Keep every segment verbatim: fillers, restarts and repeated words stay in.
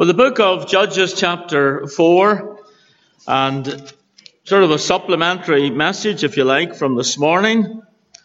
Well, the book of Judges chapter four, and sort of a supplementary message, if you like, from this morning.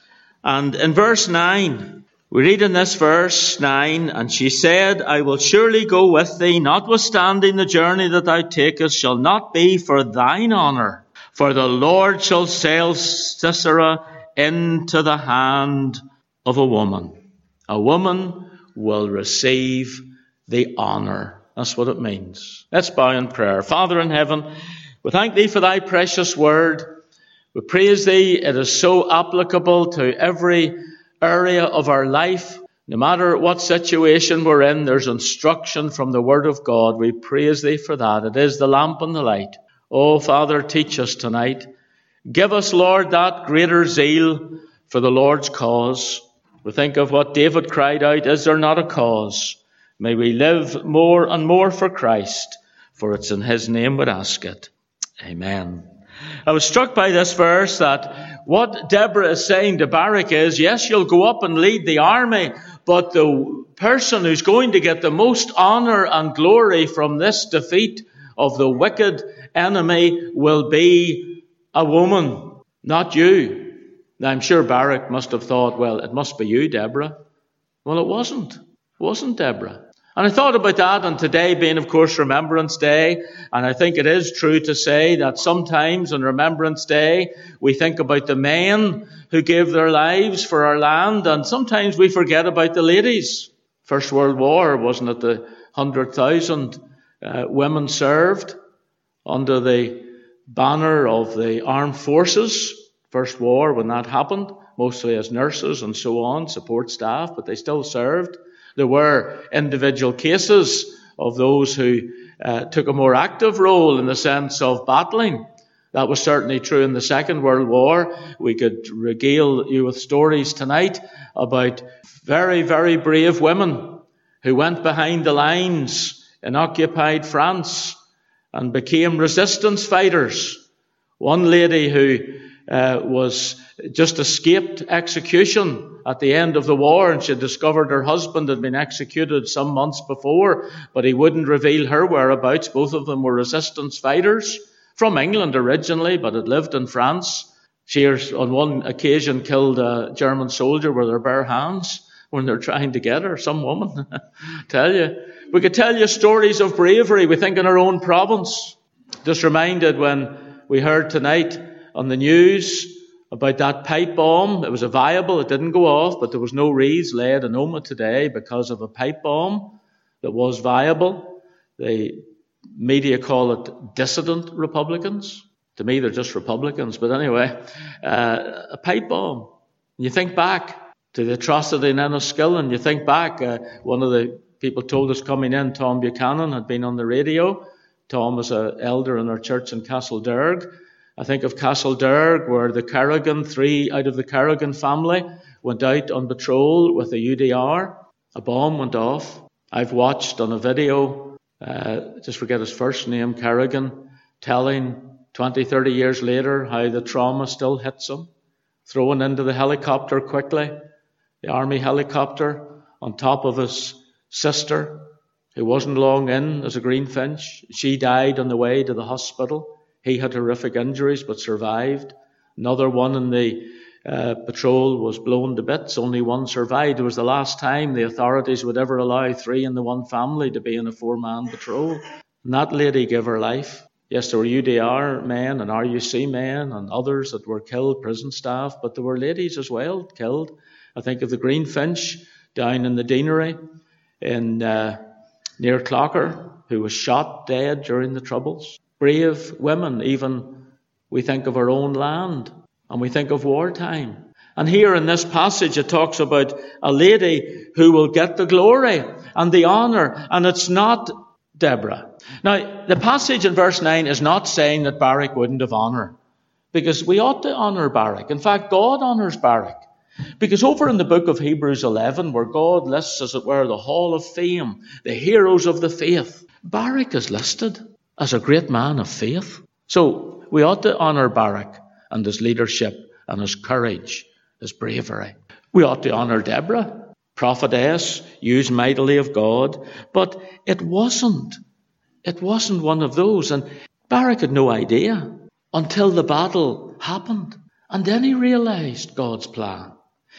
And in verse nine, we read in this verse nine, and she said, I will surely go with thee, notwithstanding the journey that thou takest shall not be for thine honour, for the Lord shall sell Sisera into the hand of a woman. A woman will receive the honour. That's what it means. Let's bow in prayer. Father in heaven, we thank thee for thy precious word. We praise thee. It is so applicable to every area of our life. No matter what situation we're in, there's instruction from the word of God. We praise thee for that. It is the lamp and the light. Oh, Father, teach us tonight. Give us, Lord, that greater zeal for the Lord's cause. We think of what David cried out, is there not a cause? May we live more and more for Christ, for it's in his name we ask it. Amen. I was struck by this verse that what Deborah is saying to Barak is, yes, you'll go up and lead the army, but the person who's going to get the most honour and glory from this defeat of the wicked enemy will be a woman, not you. Now, I'm sure Barak must have thought, well, it must be you, Deborah. Well, it wasn't. It wasn't Deborah. And I thought about that, and today being, of course, Remembrance Day, and I think it is true to say that sometimes on Remembrance Day, we think about the men who gave their lives for our land, and sometimes we forget about the ladies. First World War, wasn't it the one hundred thousand uh, women served under the banner of the armed forces? First war, when that happened, mostly as nurses and so on, support staff, but they still served. There were individual cases of those who uh, took a more active role in the sense of battling. That was certainly true in the Second World War. We could regale you with stories tonight about very, very brave women who went behind the lines in occupied France and became resistance fighters. One lady who uh, was just escaped execution at the end of the war, and she discovered her husband had been executed some months before, but he wouldn't reveal her whereabouts. Both of them were resistance fighters from England originally, but had lived in France. She, on one occasion, killed a German soldier with her bare hands when they're trying to get her. Some woman, tell you. We could tell you stories of bravery. We think in our own province. Just reminded when we heard tonight on the news about that pipe bomb. It was a viable, it didn't go off, but there was no wreaths laid in Omagh today because of a pipe bomb that was viable. The media call it dissident Republicans. To me, they're just Republicans. But anyway, uh, a pipe bomb. And you think back to the atrocity in Enniskillen, and you think back, uh, one of the people told us coming in, Tom Buchanan, had been on the radio. Tom was an elder in our church in Castlederg. I think of Castlederg, where the Carrigan, three out of the Carrigan family, went out on patrol with a U D R. A bomb went off. I've watched on a video, uh, just forget his first name, Carrigan, telling twenty, thirty years later how the trauma still hits him. Thrown into the helicopter quickly, the army helicopter, on top of his sister, who wasn't long in as a greenfinch. She died on the way to the hospital. He had horrific injuries but survived. Another one in the uh, patrol was blown to bits. Only one survived. It was the last time the authorities would ever allow three in the one family to be in a four-man patrol. And that lady gave her life. Yes, there were U D R men and R U C men and others that were killed, prison staff, but there were ladies as well killed. I think of the Greenfinch down in the Deanery in uh, near Clocker, who was shot dead during the Troubles. Brave women, even we think of our own land and we think of wartime. And here in this passage it talks about a lady who will get the glory and the honour, and it's not Deborah. Now, the passage in verse nine is not saying that Barak wouldn't have honour, because we ought to honour Barak. In fact, God honours Barak. Because over in the book of Hebrews eleven, where God lists, as it were, the hall of fame, the heroes of the faith, Barak is listed as a great man of faith. So we ought to honour Barak and his leadership and his courage, his bravery. We ought to honour Deborah. prophetess, used mightily of God. But it wasn't. It wasn't one of those. And Barak had no idea until the battle happened. And then he realized God's plan.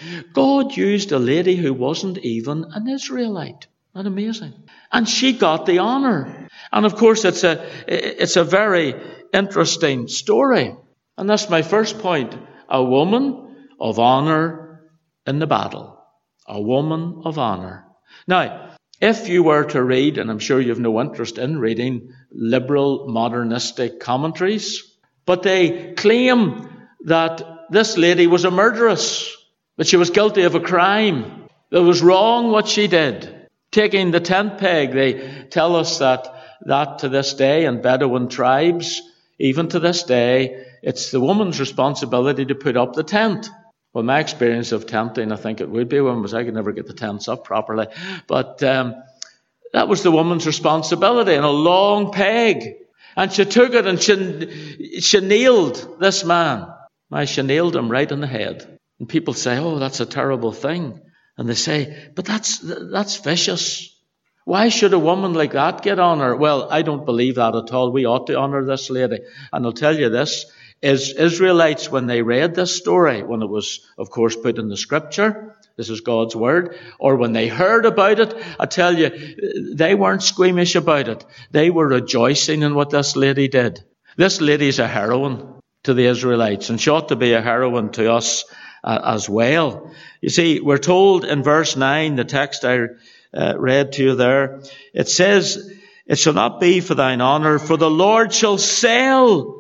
God used a lady who wasn't even an Israelite. Isn't that amazing? And she got the honor. And of course, it's a, it's a very interesting story. And that's my first point. A woman of honor in the battle. A woman of honor. Now, if you were to read, and I'm sure you have no interest in reading liberal modernistic commentaries, but they claim that this lady was a murderess, that she was guilty of a crime, that it was wrong what she did. Taking the tent peg, they tell us that, that to this day in Bedouin tribes, even to this day, it's the woman's responsibility to put up the tent. Well, my experience of tenting, I think it would be one was I could never get the tents up properly. But um, that was the woman's responsibility, and a long peg. And she took it and she, she nailed this man. Now, she nailed him right in the head. And people say, oh, that's a terrible thing. And they say, but that's that's vicious. Why should a woman like that get honor? Well, I don't believe that at all. We ought to honor this lady. And I'll tell you this, is Israelites, when they read this story, when it was, of course, put in the scripture, this is God's word, or when they heard about it, I tell you, they weren't squeamish about it. They were rejoicing in what this lady did. This lady's a heroine to the Israelites, and she ought to be a heroine to us uh, as well. You see, we're told in verse nine, the text I uh, read to you there, it says, it shall not be for thine honor, for the Lord shall sell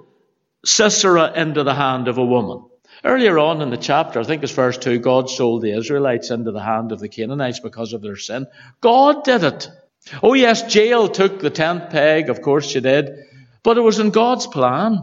Sisera into the hand of a woman. Earlier on in the chapter, I think it's verse two, God sold the Israelites into the hand of the Canaanites because of their sin. God did it. Oh yes, Jael took the tent peg, of course she did, but it was in God's plan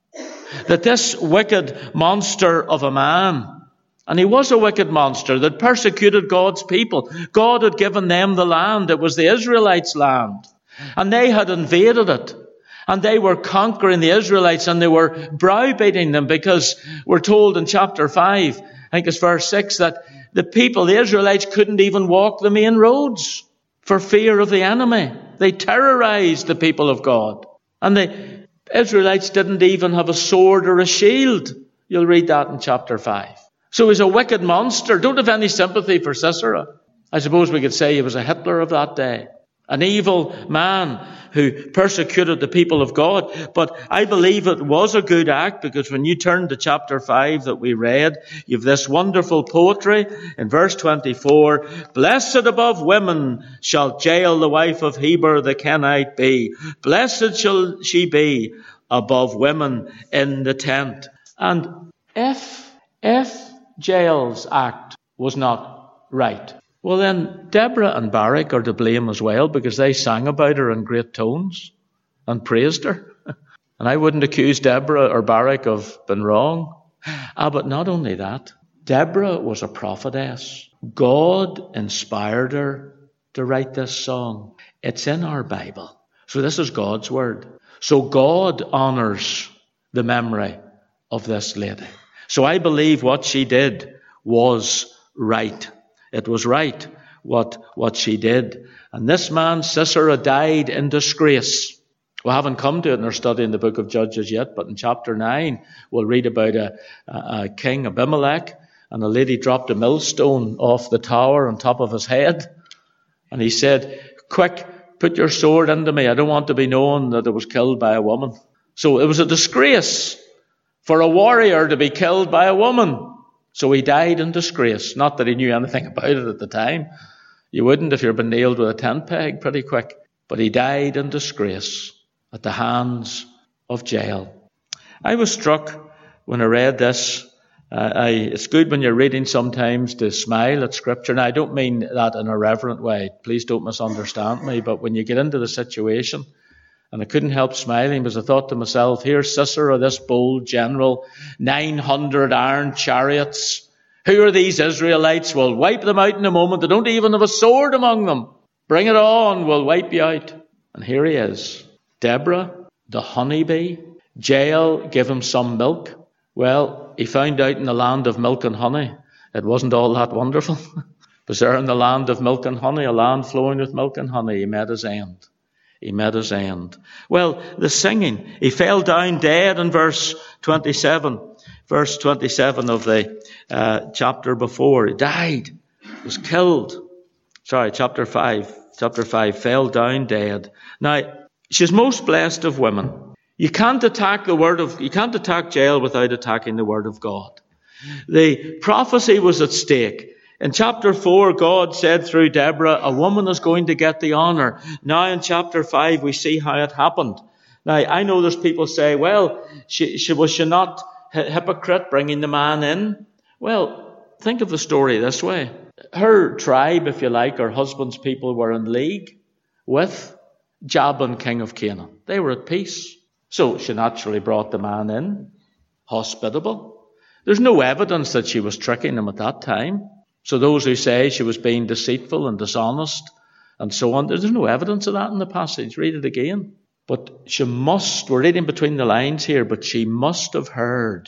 that this wicked monster of a man, and he was a wicked monster that persecuted God's people. God had given them the land. It was the Israelites' land. And they had invaded it. And they were conquering the Israelites, and they were browbeating them, because we're told in chapter five, I think it's verse six, that the people, the Israelites, couldn't even walk the main roads for fear of the enemy. They terrorized the people of God. And the Israelites didn't even have a sword or a shield. You'll read that in chapter five. So he's a wicked monster. Don't have any sympathy for Sisera. I suppose we could say he was a Hitler of that day. An evil man who persecuted the people of God. But I believe it was a good act, because when you turn to chapter five that we read, you have this wonderful poetry in verse twenty-four. Blessed above women shall Jael, the wife of Heber the Kenite, be. Blessed shall she be above women in the tent. And if, if Jael's act was not right, well then, Deborah and Barak are to blame as well, because they sang about her in great tones and praised her. And I wouldn't accuse Deborah or Barak of being wrong. Ah, but not only that, Deborah was a prophetess. God inspired her to write this song. It's in our Bible. So this is God's word. So God honors the memory of this lady. So I believe what she did was right. It was right what, what she did. And this man, Sisera, died in disgrace. We haven't come to it in our study in the book of Judges yet, but in chapter nine, we'll read about a, a, a king, Abimelech, and a lady dropped a millstone off the tower on top of his head. And he said, quick, put your sword into me. I don't want to be known that it was killed by a woman. So it was a disgrace for a warrior to be killed by a woman. So he died in disgrace. Not that he knew anything about it at the time. You wouldn't if you'd been nailed with a tent peg pretty quick. But he died in disgrace at the hands of Jael. I was struck when I read this. Uh, I, it's good when you're reading sometimes to smile at Scripture. Now, I don't mean that in a reverent way. Please don't misunderstand me. But when you get into the situation, and I couldn't help smiling because I thought to myself, here's Sisera, this bold general, nine hundred iron chariots. Who are these Israelites? We'll wipe them out in a moment. They don't even have a sword among them. Bring it on, we'll wipe you out. And here he is. Deborah, the honeybee. Jael, give him some milk. Well, he found out in the land of milk and honey, it wasn't all that wonderful. Was there in the land of milk and honey, a land flowing with milk and honey. He met his end. He met his end. Well, the singing. He fell down dead in verse twenty-seven. Verse twenty-seven of the uh, chapter before. He died. Was killed. Sorry, chapter five. Chapter five. Fell down dead. Now, she's most blessed of women. You can't attack the word of, you can't attack Jael without attacking the word of God. The prophecy was at stake. In chapter four, God said through Deborah, a woman is going to get the honor. Now in chapter five, we see how it happened. Now, I know there's people say, well, she, she was she not a hypocrite bringing the man in? Well, think of the story this way. Her tribe, if you like, her husband's people were in league with Jabin, king of Canaan. They were at peace. So she naturally brought the man in, hospitable. There's no evidence that she was tricking him at that time. So those who say she was being deceitful and dishonest and so on, there's no evidence of that in the passage. Read it again. But she must, we're reading between the lines here, but she must have heard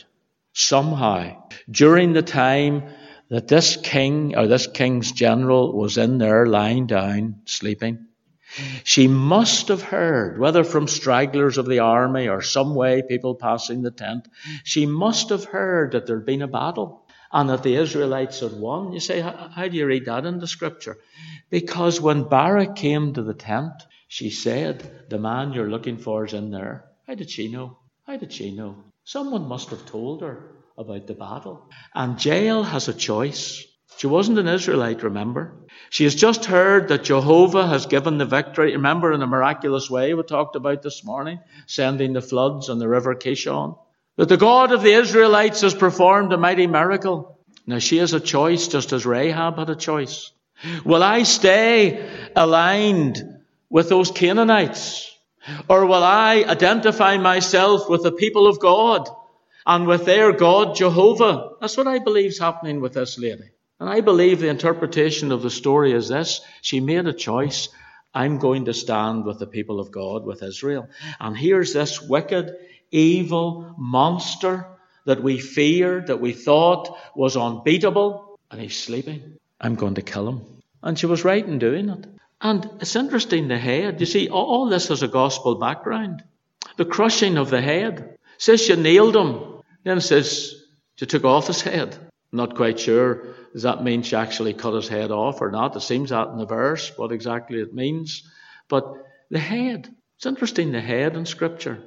somehow during the time that this king or this king's general was in there lying down, sleeping. She must have heard, whether from stragglers of the army or some way people passing the tent, she must have heard that there'd been a battle. And that the Israelites had won. You say, how, how do you read that in the scripture? Because when Barak came to the tent, she said, the man you're looking for is in there. How did she know? How did she know? Someone must have told her about the battle. And Jael has a choice. She wasn't an Israelite, remember? She has just heard that Jehovah has given the victory. Remember, in a miraculous way we talked about this morning, sending the floods on the river Kishon. That the God of the Israelites has performed a mighty miracle. Now she has a choice, just as Rahab had a choice. Will I stay aligned with those Canaanites? Or will I identify myself with the people of God and with their God, Jehovah? That's what I believe is happening with this lady. And I believe the interpretation of the story is this. She made a choice. I'm going to stand with the people of God, with Israel. And here's this wicked, evil monster that we feared, that we thought was unbeatable, and he's sleeping. I'm going to kill him. And she was right in doing it. And it's interesting, the head. You see, all this has a gospel background. The crushing of the head. It says she nailed him. Then it says she took off his head. I'm not quite sure. Does that mean she actually cut his head off or not? It seems that in the verse, what exactly it means. But the head. It's interesting, the head in Scripture.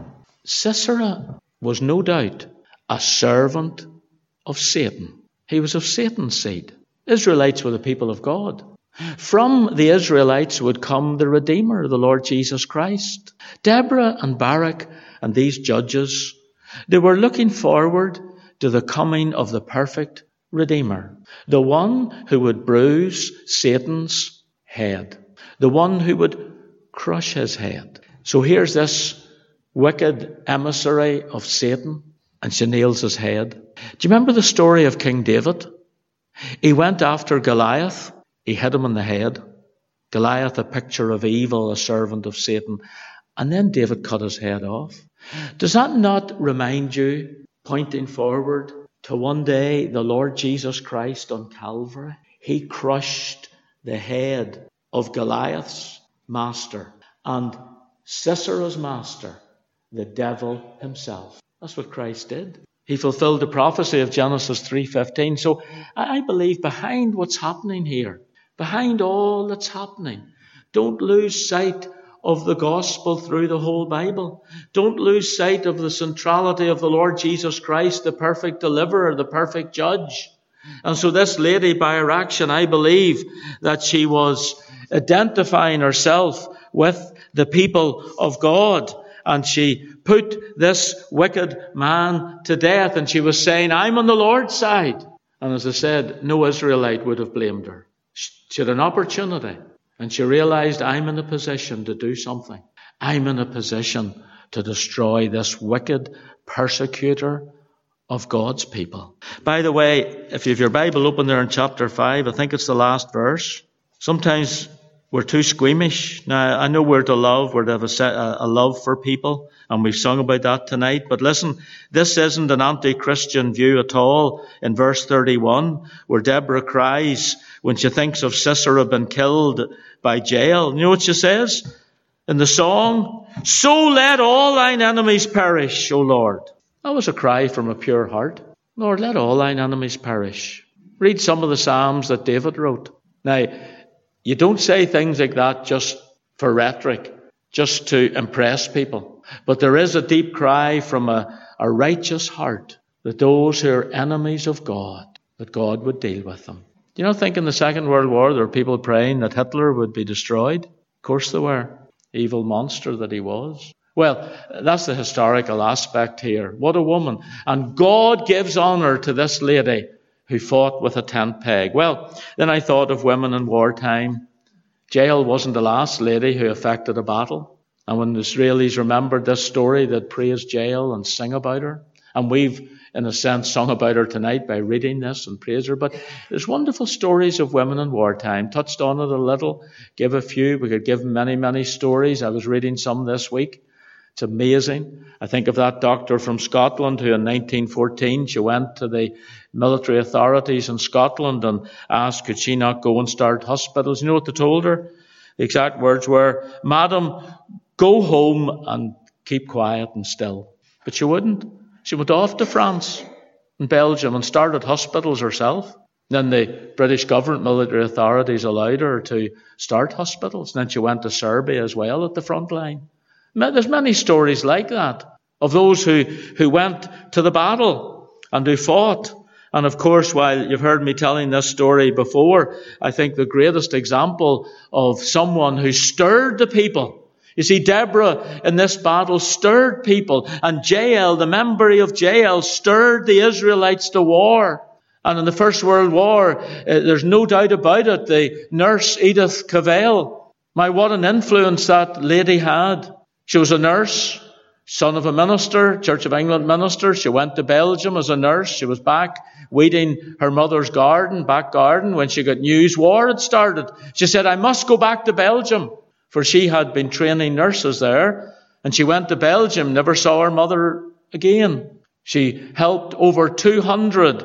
Sisera was no doubt a servant of Satan. He was of Satan's seed. Israelites were the people of God. From the Israelites would come the Redeemer, the Lord Jesus Christ. Deborah and Barak and these judges, they were looking forward to the coming of the perfect Redeemer, the one who would bruise Satan's head, the one who would crush his head. So here's this wicked emissary of Satan, and she nails his head. Do you remember the story of King David? He went after Goliath. He hit him in the head. Goliath, a picture of evil, a servant of Satan. And then David cut his head off. Does that not remind you, pointing forward to one day the Lord Jesus Christ on Calvary? He crushed the head of Goliath's master and Sisera's master, the devil himself. That's what Christ did. He fulfilled the prophecy of Genesis three fifteen. So I believe behind what's happening here, behind all that's happening, don't lose sight of the gospel through the whole Bible. Don't lose sight of the centrality of the Lord Jesus Christ, the perfect deliverer, the perfect judge. And so this lady, by her action, I believe that she was identifying herself with the people of God. And she put this wicked man to death. And she was saying, I'm on the Lord's side. And as I said, no Israelite would have blamed her. She had an opportunity. And she realized, I'm in a position to do something. I'm in a position to destroy this wicked persecutor of God's people. By the way, if you have your Bible open there in chapter five, I think it's the last verse. Sometimes we're too squeamish. Now, I know we're to love, we're to have a, set, a, a love for people, and we've sung about that tonight. But listen, this isn't an anti-Christian view at all. In verse thirty-one, where Deborah cries when she thinks of Sisera been killed by Jael. You know what she says in the song? So let all thine enemies perish, O Lord. That was a cry from a pure heart. Lord, let all thine enemies perish. Read some of the Psalms that David wrote. Now, you don't say things like that just for rhetoric, just to impress people. But there is a deep cry from a, a righteous heart that those who are enemies of God, that God would deal with them. Do you not think in the Second World War there were people praying that Hitler would be destroyed? Of course there were. Evil monster that he was. Well, that's the historical aspect here. What a woman. And God gives honour to this lady who fought with a tent peg. Well, then I thought of women in wartime. Jael wasn't the last lady who affected a battle. And when the Israelis remembered this story, they'd praise Jael and sing about her. And we've, in a sense, sung about her tonight by reading this and praise her. But there's wonderful stories of women in wartime. Touched on it a little, give a few. We could give many, many stories. I was reading some this week. It's amazing. I think of that doctor from Scotland who in nineteen fourteen, she went to the military authorities in Scotland and asked could she not go and start hospitals. You know what they told her? The exact words were, Madam, go home and keep quiet and still. But she wouldn't. She went off to France and Belgium and started hospitals herself. Then the British government military authorities allowed her to start hospitals. And then she went to Serbia as well at the front line. There's many stories like that of those who, who went to the battle and who fought. And of course, while you've heard me telling this story before, I think the greatest example of someone who stirred the people. You see, Deborah in this battle stirred people, and Jael, the memory of Jael, stirred the Israelites to war. And in the First World War, uh, there's no doubt about it, the nurse Edith Cavell, my, what an influence that lady had. She was a nurse, son of a minister, Church of England minister. She went to Belgium as a nurse. She was back weeding her mother's garden, back garden, when she got news war had started. She said, I must go back to Belgium, for she had been training nurses there. And she went to Belgium, never saw her mother again. She helped over two hundred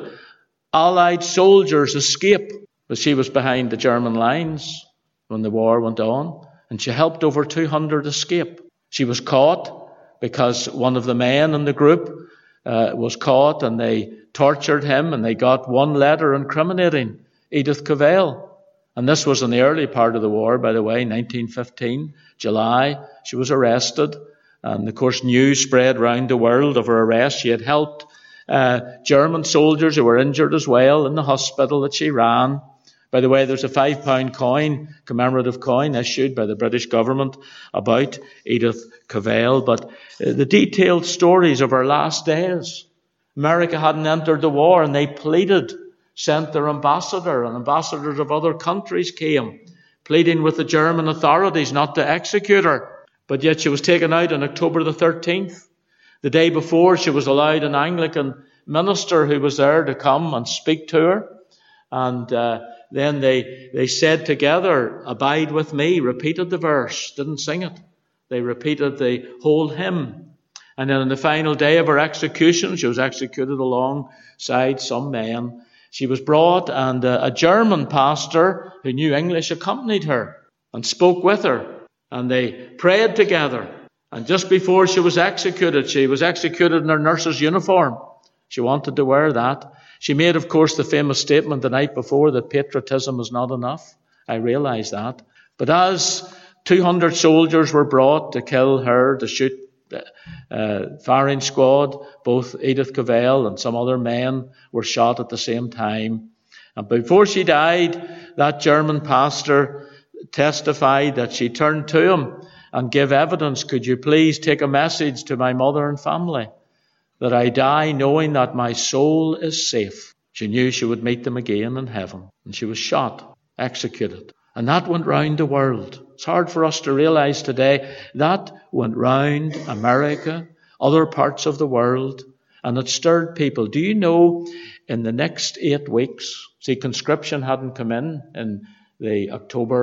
Allied soldiers escape, but she was behind the German lines when the war went on. And she helped over two hundred escape. She was caught because one of the men in the group uh, was caught and they tortured him and they got one letter incriminating Edith Cavell. And this was in the early part of the war, by the way, nineteen fifteen, July. She was arrested. And of course, news spread around the world of her arrest. She had helped uh, German soldiers who were injured as well in the hospital that she ran. By the way, there's a five pound coin, commemorative coin, issued by the British government about Edith Cavell. But uh, the detailed stories of her last days. America hadn't entered the war and they pleaded, sent their ambassador, and ambassadors of other countries came, pleading with the German authorities not to execute her. But yet she was taken out on October the thirteenth. The day before, she was allowed an Anglican minister who was there to come and speak to her. And uh, then they, they said together, abide with me, repeated the verse, didn't sing it. They repeated the whole hymn. And then on the final day of her execution, she was executed alongside some men. She was brought, and uh, a German pastor who knew English accompanied her and spoke with her. And they prayed together. And just before she was executed, she was executed in her nurse's uniform. She wanted to wear that. She made, of course, the famous statement the night before that patriotism is not enough. I realise that. But as two hundred soldiers were brought to kill her, to shoot the uh, firing squad, both Edith Cavell and some other men were shot at the same time. And before she died, that German pastor testified that she turned to him and gave evidence, could you please take a message to my mother and family, that I die knowing that my soul is safe. She knew she would meet them again in heaven. And she was shot, executed. And that went round the world. It's hard for us to realise today. That went round America, other parts of the world, and it stirred people. Do you know, in the next eight weeks, see, conscription hadn't come in in the October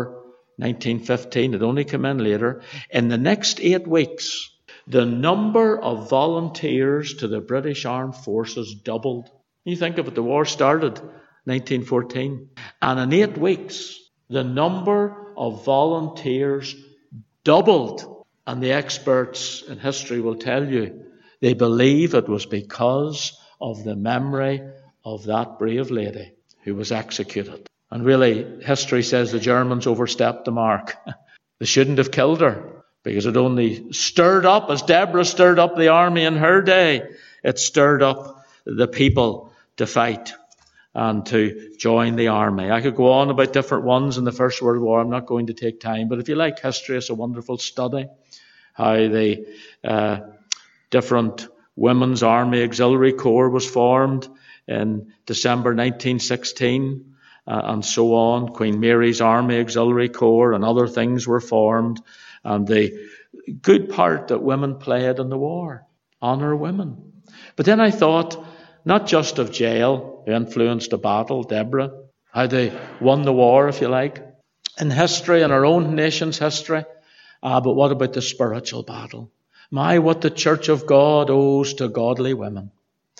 nineteen fifteen, it only came in later. In the next eight weeks, the number of volunteers to the British Armed Forces doubled. You think of it, the war started nineteen fourteen. And in eight weeks, the number of volunteers doubled. And the experts in history will tell you, they believe it was because of the memory of that brave lady who was executed. And really, history says the Germans overstepped the mark. They shouldn't have killed her, because it only stirred up, as Deborah stirred up the army in her day, it stirred up the people to fight and to join the army. I could go on about different ones in the First World War. I'm not going to take time. But if you like history, it's a wonderful study. How the uh, different Women's Army Auxiliary Corps was formed in December nineteen sixteen, uh, and so on. Queen Mary's Army Auxiliary Corps and other things were formed. And the good part that women played in the war. Honour women. But then I thought, not just of Jael, who influenced the battle, Deborah, how they won the war, if you like, in history, in our own nation's history. Ah, but what about the spiritual battle? My, what the Church of God owes to godly women.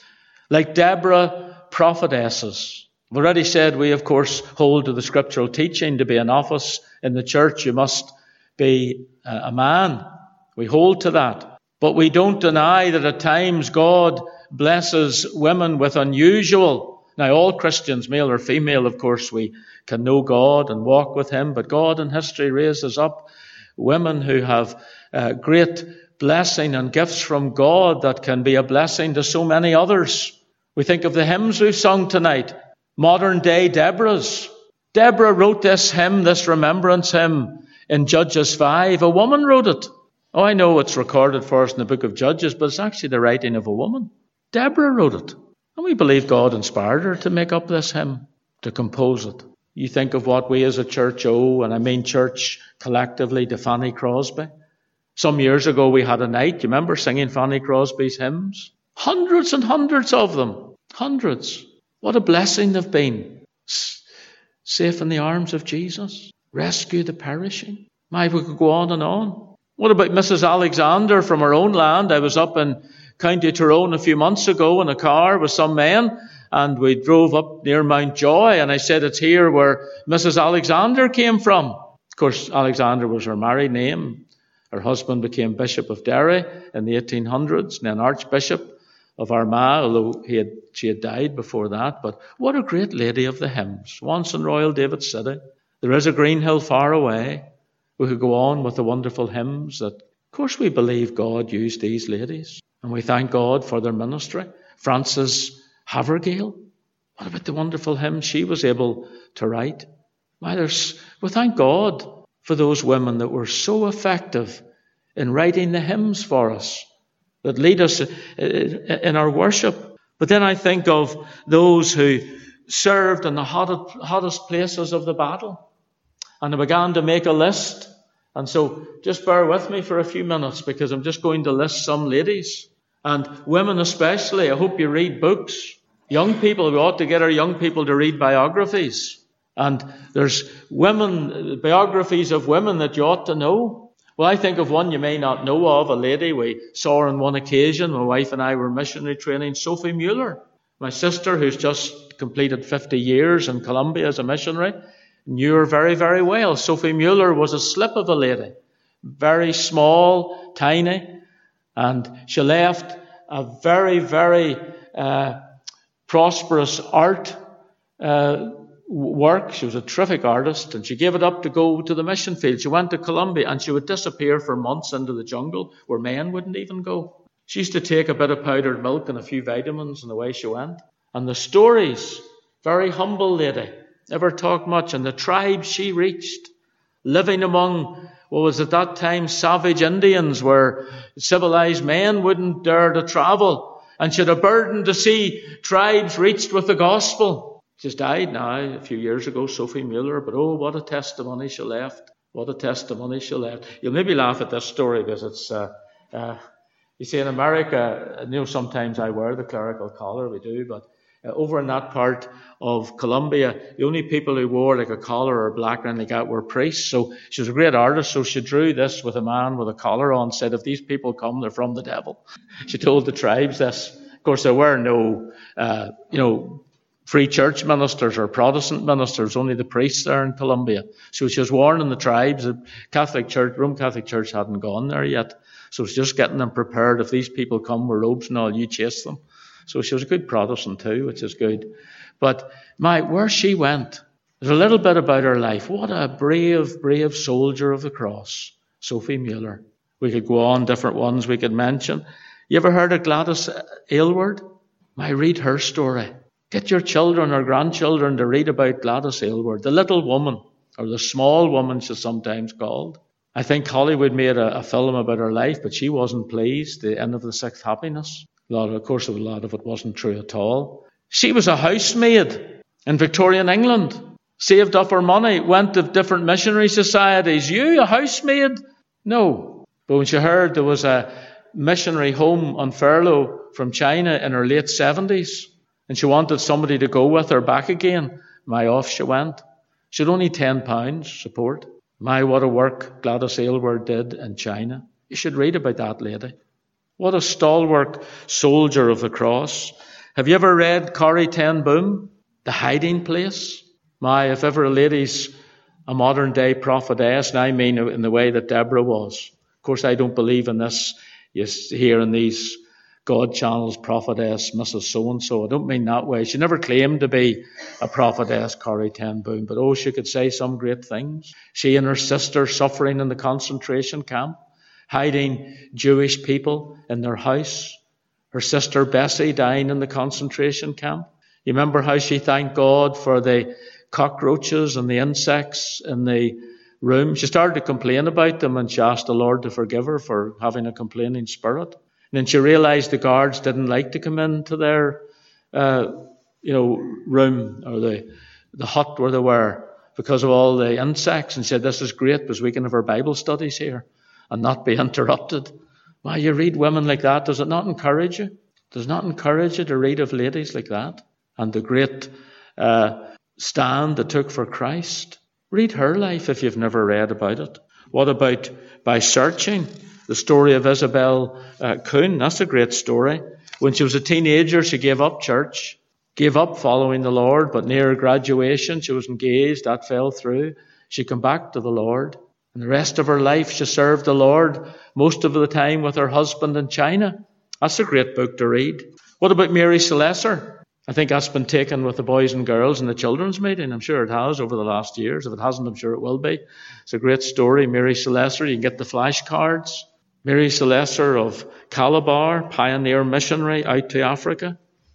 Like Deborah, prophetesses. I've already said we, of course, hold to the scriptural teaching. To be an office in the church, you must be a man. We hold to that. But we don't deny that at times God blesses women with unusual. Now, all Christians, male or female, of course, we can know God and walk with him. But God in history raises up women who have uh, great blessing and gifts from God that can be a blessing to so many others. We think of the hymns we've sung tonight. Modern day Deborahs. Deborah wrote this hymn, this remembrance hymn in Judges five. A woman wrote it. Oh, I know it's recorded for us in the book of Judges, but it's actually the writing of a woman. Deborah wrote it. And we believe God inspired her to make up this hymn, to compose it. You think of what we as a church owe, and I mean church collectively, to Fanny Crosby. Some years ago we had a night, you remember singing Fanny Crosby's hymns? Hundreds and hundreds of them. Hundreds. What a blessing they've been. S- safe in the arms of Jesus. Rescue the perishing. My, we could go on and on. What about Missus Alexander from her own land? I was up in County Tyrone a few months ago in a car with some men, and we drove up near Mount Joy, and I said it's here where Missus Alexander came from. Of course, Alexander was her married name. Her husband became Bishop of Derry in the eighteen hundreds, and then Archbishop of Armagh, although he had, she had died before that. But what a great lady of the hymns. Once in Royal David City. There is a green hill far away. We could go on with the wonderful hymns that, of course, we believe God used these ladies. And we thank God for their ministry. Frances Havergale. What about the wonderful hymns she was able to write? Why, there's, we thank God for those women that were so effective in writing the hymns for us, that lead us in our worship. But then I think of those who served in the hottest, hottest places of the battle. And I began to make a list. And so just bear with me for a few minutes, because I'm just going to list some ladies. And women especially, I hope you read books. Young people, we ought to get our young people to read biographies. And there's women, biographies of women that you ought to know. Well, I think of one you may not know of, a lady we saw on one occasion. My wife and I were missionary training, Sophie Mueller. My sister, who's just completed fifty years in Colombia as a missionary, knew her very, very well. Sophie Mueller was a slip of a lady, very small, tiny, and she left a very, very uh, prosperous art uh, work. She was a terrific artist, and she gave it up to go to the mission field. She went to Colombia, and she would disappear for months into the jungle where men wouldn't even go. She used to take a bit of powdered milk and a few vitamins, and away she went. And the stories, very humble lady, never talked much, and the tribes she reached, living among what was at that time savage Indians, where civilized men wouldn't dare to travel, and she had a burden to see tribes reached with the gospel. She's died now a few years ago, Sophie Mueller, but oh, what a testimony she left. What a testimony she left. You'll maybe laugh at this story, because it's, uh, uh, you see, in America, you know, sometimes I wear the clerical collar, we do, but Uh, over in that part of Colombia, the only people who wore like a collar or black or anything like that were priests. So she was a great artist, so she drew this with a man with a collar on, said, if these people come, they're from the devil. She told the tribes this. Of course, there were no, uh, you know, free church ministers or Protestant ministers, only the priests there in Colombia. So she was warning the tribes. The Catholic Church, Roman Catholic Church hadn't gone there yet. So it's just getting them prepared. If these people come with robes and all, you chase them. So she was a good Protestant too, which is good. But my, where she went, there's a little bit about her life. What a brave, brave soldier of the cross, Sophie Mueller. We could go on, different ones we could mention. You ever heard of Gladys Aylward? My, read her story. Get your children or grandchildren to read about Gladys Aylward, the little woman, or the small woman she's sometimes called. I think Hollywood made a, a film about her life, but she wasn't pleased. The end of the sixth happiness. A lot of, of course, a lot of it wasn't true at all. She was a housemaid in Victorian England, saved up her money, went to different missionary societies. You, a housemaid? No. But when she heard there was a missionary home on furlough from China in her late seventies, and she wanted somebody to go with her back again, my, off she went. She had only ten pounds support. My, what a work Gladys Aylward did in China. You should read about that lady. What a stalwart soldier of the cross. Have you ever read Corrie ten Boom, The Hiding Place? My, if ever a lady's a modern day prophetess, and I mean in the way that Deborah was. Of course, I don't believe in this. You hear in these God channels, prophetess, Missus So-and-so. I don't mean that way. She never claimed to be a prophetess, Corrie ten Boom, but oh, she could say some great things. She and her sister suffering in the concentration camp, hiding Jewish people in their house. Her sister Bessie dying in the concentration camp. You remember how she thanked God for the cockroaches and the insects in the room? She started to complain about them, and she asked the Lord to forgive her for having a complaining spirit. And then she realized the guards didn't like to come into their, uh, you know, room or the the hut where they were because of all the insects. And said, "This is great because we can have our Bible studies here and not be interrupted." Why, you read women like that, does it not encourage you? Does it not encourage you to read of ladies like that and the great uh, stand they took for Christ? Read her life if you've never read about it. What about by searching? The story of Isabel uh, Kuhn, that's a great story. When she was a teenager, she gave up church, gave up following the Lord, but near graduation, she was engaged. That fell through. She came back to the Lord. And the rest of her life, she served the Lord, most of the time with her husband in China. That's a great book to read. What about Mary Slessor? I think that's been taken with the boys and girls in the children's meeting. I'm sure it has over the last years. If it hasn't, I'm sure it will be. It's a great story, Mary Slessor. You can get the flashcards. Mary Slessor of Calabar, pioneer missionary out to Africa.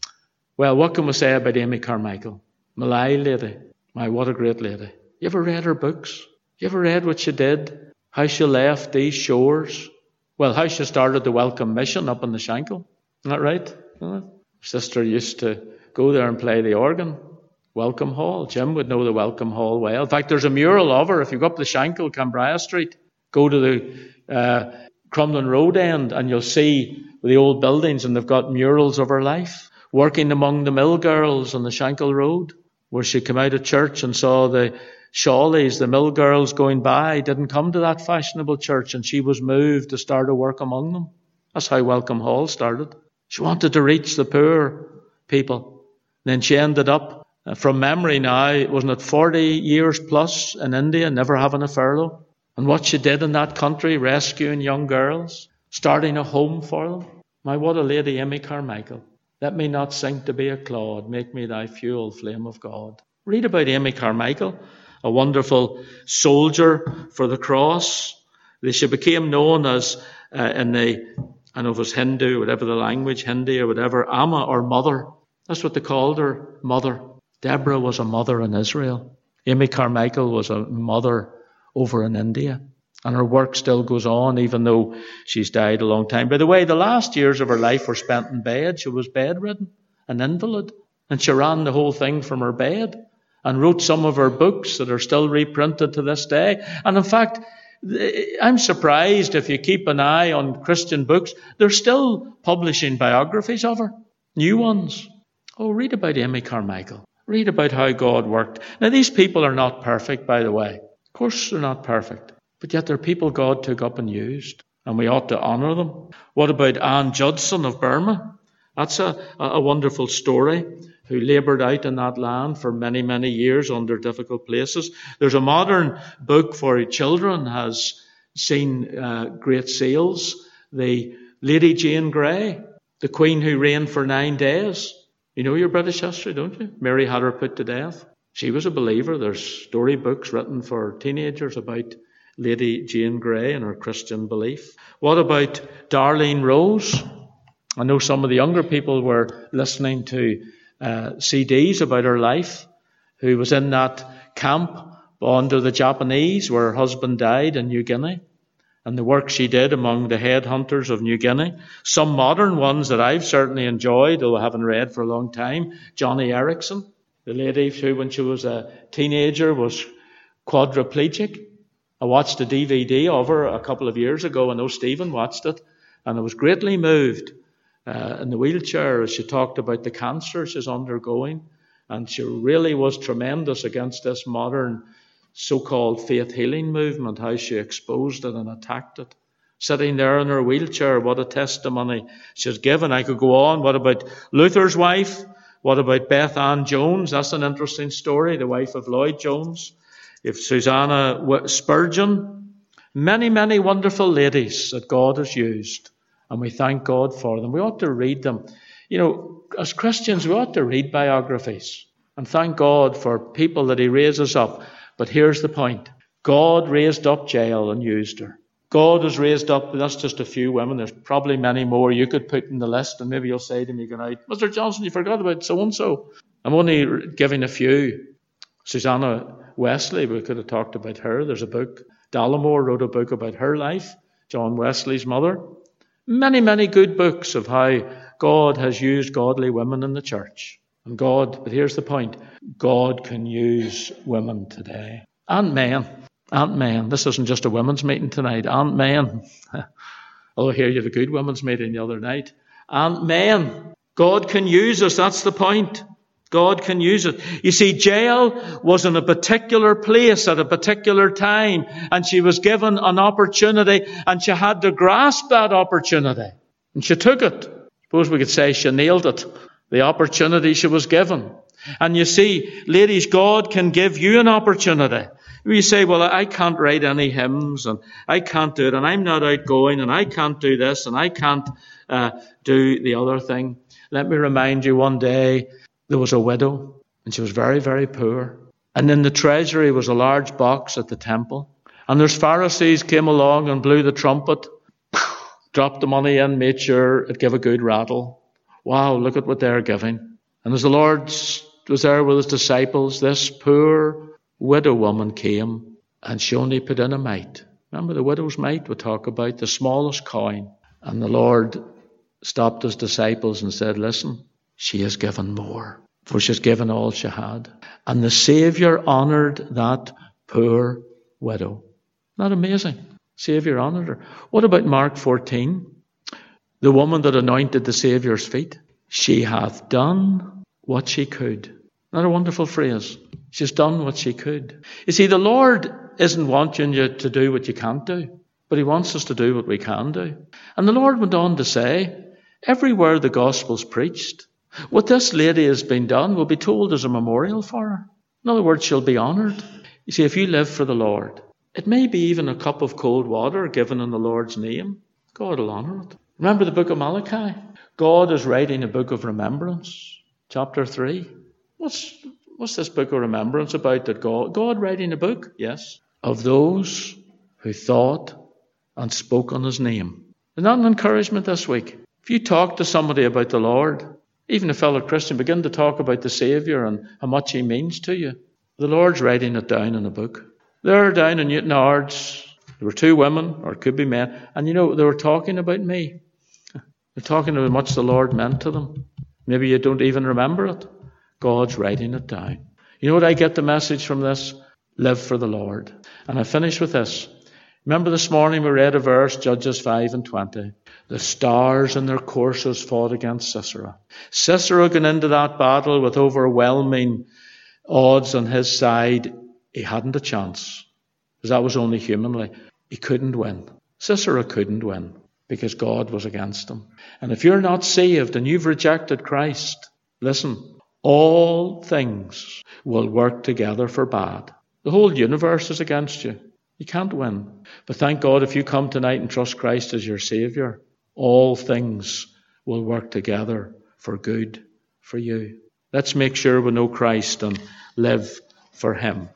Well, what can we say about Amy Carmichael? Malay lady. My, what a great lady. You ever read her books? You ever read what she did? How she left these shores? Well, how she started the Welcome Mission up in the Shankill. Isn't that right? Her sister used to go there and play the organ. Welcome Hall. Jim would know the Welcome Hall well. In fact, there's a mural of her. If you go up the Shankill, Cambria Street, go to the uh, Crumlin Road end, and you'll see the old buildings, and they've got murals of her life. Working among the mill girls on the Shankill Road, where she came out of church and saw the Shawleys, the mill girls going by, didn't come to that fashionable church, and she was moved to start a work among them. That's how Welcome Hall started. She wanted to reach the poor people. And then she ended up, uh, from memory now, wasn't it forty years plus in India, never having a furlough. And what she did in that country, rescuing young girls, starting a home for them. My, what a lady, Amy Carmichael. Let me not sink to be a clod, make me thy fuel, flame of God. Read about Amy Carmichael, a wonderful soldier for the cross. She became known as, uh, in the, I don't know if it was Hindu, whatever the language, Hindi or whatever, Amma or mother. That's what they called her, mother. Deborah was a mother in Israel. Amy Carmichael was a mother over in India. And her work still goes on, even though she's died a long time. By the way, the last years of her life were spent in bed. She was bedridden, an invalid. And she ran the whole thing from her bed and wrote some of her books that are still reprinted to this day. And in fact, I'm surprised if you keep an eye on Christian books, they're still publishing biographies of her, new ones. Oh, read about Amy Carmichael. Read about how God worked. Now, these people are not perfect, by the way. Of course they're not perfect. But yet they're people God took up and used. And we ought to honour them. What about Anne Judson of Burma? That's a, a wonderful story, who laboured out in that land for many, many years under difficult places. There's a modern book for children, has seen uh, great sales. The Lady Jane Grey, the Queen who reigned for nine days. You know your British history, don't you? Mary had her put to death. She was a believer. There's storybooks written for teenagers about Lady Jane Grey and her Christian belief. What about Darlene Rose? I know some of the younger people were listening to uh, C Ds about her life, who was in that camp under the Japanese where her husband died in New Guinea, and the work she did among the headhunters of New Guinea. Some modern ones that I've certainly enjoyed, though I haven't read for a long time, Johnny Erickson, the lady who, when she was a teenager, was quadriplegic. I watched a D V D of her a couple of years ago. I know Stephen watched it, and I was greatly moved uh, in the wheelchair as she talked about the cancer she's undergoing. And she really was tremendous against this modern so-called faith healing movement, how she exposed it and attacked it. Sitting there in her wheelchair, what a testimony she's given. I could go on. What about Luther's wife? What about Beth Ann Jones? That's an interesting story, the wife of Lloyd Jones. If Susanna Spurgeon, many, many wonderful ladies that God has used, and we thank God for them. We ought to read them. You know, as Christians, we ought to read biographies and thank God for people that he raises up. But here's the point. God raised up Jael and used her. God has raised up, that's just a few women. There's probably many more you could put in the list, and maybe you'll say to me, "Good Mister Johnson, you forgot about so-and-so." I'm only giving a few. Susanna Wesley, we could have talked about her. There's a book. Dallimore wrote a book about her life, John Wesley's mother. Many, many good books of how God has used godly women in the church. And God, but here's the point, God can use women today. And men. And men. This isn't just a women's meeting tonight. And men. Although here you had a good women's meeting the other night. And men. God can use us. That's the point. God can use it. You see, Jael was in a particular place at a particular time, and she was given an opportunity, and she had to grasp that opportunity. And she took it. Suppose we could say she nailed it. The opportunity she was given. And you see, ladies, God can give you an opportunity. You say, "Well, I can't write any hymns, and I can't do it, and I'm not outgoing, and I can't do this, and I can't uh, do the other thing." Let me remind you, one day there was a widow, and she was very, very poor. And in the treasury was a large box at the temple. And there's Pharisees came along and blew the trumpet, dropped the money in, made sure it gave a good rattle. Wow, look at what they're giving. And as the Lord was there with his disciples, this poor widow woman came, and she only put in a mite. Remember the widow's mite we talk about, the smallest coin. And the Lord stopped his disciples and said, "Listen, she has given more, for she's given all she had." And the Saviour honoured that poor widow. Isn't that amazing? Saviour honoured her. What about Mark fourteen? The woman that anointed the Saviour's feet. She hath done what she could. Isn't that a wonderful phrase? She's done what she could. You see, the Lord isn't wanting you to do what you can't do, but he wants us to do what we can do. And the Lord went on to say, everywhere the gospel's preached, what this lady has been done will be told as a memorial for her. In other words, she'll be honoured. You see, if you live for the Lord, it may be even a cup of cold water given in the Lord's name. God will honour it. Remember the book of Malachi? God is writing a book of remembrance. Chapter three. What's, what's this book of remembrance about? That God, God writing a book? Yes. Of those who thought and spoke on his name. Isn't that an encouragement this week? If you talk to somebody about the Lord, even a fellow Christian, begin to talk about the Saviour and how much he means to you. The Lord's writing it down in a book. There down in Newtownards, there were two women, or it could be men, and you know, they were talking about me. They're talking about how much the Lord meant to them. Maybe you don't even remember it. God's writing it down. You know what I get the message from this? Live for the Lord. And I finish with this. Remember this morning we read a verse, Judges five and twenty. The stars in their courses fought against Sisera. Sisera going into that battle with overwhelming odds on his side. He hadn't a chance, because that was only humanly. He couldn't win. Sisera couldn't win, because God was against him. And if you're not saved and you've rejected Christ, listen, all things will work together for bad. The whole universe is against you. You can't win. But thank God if you come tonight and trust Christ as your Saviour, all things will work together for good for you. Let's make sure we know Christ and live for Him.